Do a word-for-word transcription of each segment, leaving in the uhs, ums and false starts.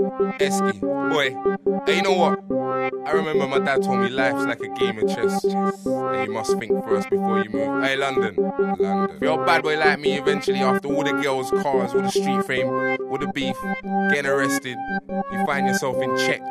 Esky, boy, hey, you know what? I remember my dad told me life's like a game of chess, and you must think first before you move. Hey, London, London. If you're a bad boy like me, eventually after all the girls, cars, all the street fame, all the beef, getting arrested, you find yourself in check,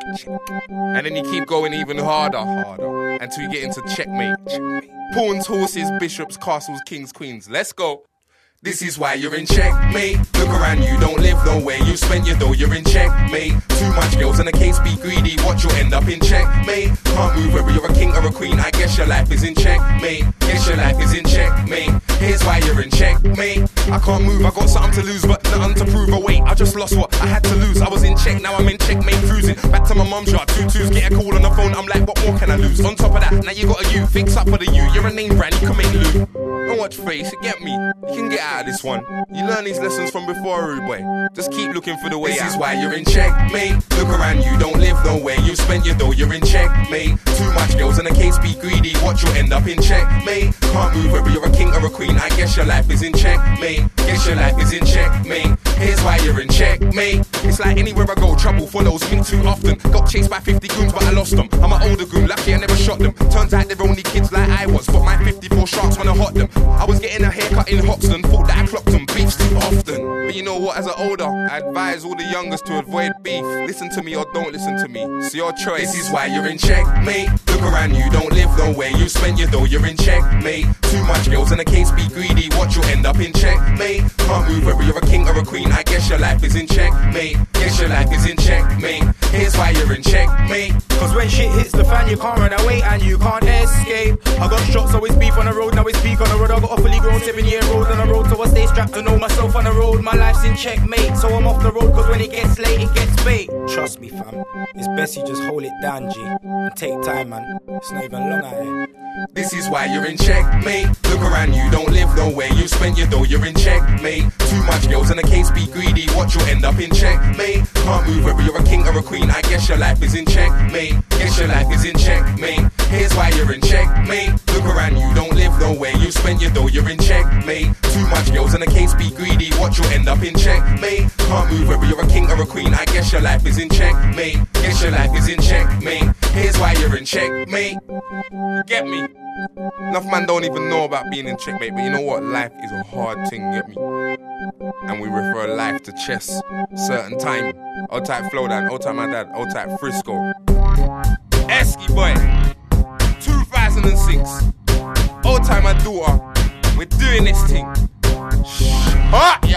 and then you keep going even harder, harder, until you get into checkmate. Pawns, horses, bishops, castles, kings, queens. Let's go. This is why you're in checkmate. Look around, you don't live nowhere. You spent your dough, you're in checkmate. Too much girls in the case, be greedy. Watch you end up in checkmate. Can't move whether you're a king or a queen. I guess your life is in checkmate. Guess your life is in checkmate. Here's why you're in checkmate. I can't move, I got something to lose, but nothing to prove. Oh wait, I just lost what I had to lose. I was in check, now I'm in checkmate, cruising back to my mum's yard. Two twos, get a call on the phone. I'm like, what more can I lose? On top of that, now you got a you. Fix up for the you. You're a name brand, you can make loot. Don't watch face, you get me. You can get out of this one. You learn these lessons from before, rude boy. Just keep looking for the way out. This is why you're in checkmate. Look around, you don't live nowhere. You spent your dough, you're in checkmate. Too much girls in the case, be greedy. Watch you end up in checkmate. Can't move whether you're a king or a queen. I guess your life is in checkmate. Guess your life is in checkmate. Here's why you're in checkmate. It's like anywhere I go, trouble follows me too often. Got chased by fifty goons, but I lost them. I'm an older goon, lucky I never shot them. Turns out they're only kids like I was, but my fifty-four sharks wanna hot them. I was getting a haircut in Hoxton, thought that I clocked them. Beefs too often. But you know what, as an older, I advise all the youngers to avoid beef. Listen to me or don't listen to me. It's your choice. This is why you're in checkmate. Look around, you don't live nowhere. You spend your dough, you're in checkmate. Too much girls in the case, be greedy. Watch you end up in checkmate. Can't move whether you're a king or a queen. I guess your life is in checkmate. Guess your life is in checkmate. Here's why you're in checkmate. Cause when shit hits the fan, you can't run away and you can't escape. I got shots, always beef on the road, now it's peak on the road. I got a fully grown seven year old on the road, so I stay strapped to know myself on the road. My life's in checkmate, so I'm off the road, cause when it gets late, it gets bait. Trust me fam, it's best you just hold it down, G, and take time, man. It's not even long out here. This is why you're in checkmate. Look around, you don't live nowhere. You spent your dough, you're in checkmate. Too much girls in the case, be greedy. Watch you end up in checkmate. Can't move whether you're a king or a queen. I guess your life is in checkmate. Guess your life is in checkmate. Here's why you're in checkmate. Look around, you don't live nowhere. You spent your dough, you're in checkmate. Too much girls in the case, be greedy. Watch you end up in checkmate. Can't move whether you're a king or a queen. I guess your life is in checkmate. Guess your life is in checkmate. Here's why you're in checkmate. You get me? Enough man don't even know about being in checkmate, but you know what? Life is a hard thing, get me? And we refer life to chess. Certain time. Old type Flowdown, old type my dad, old type Frisco. Esky boy. two thousand six. Old time my daughter. We're doing this thing. Shh. Ah!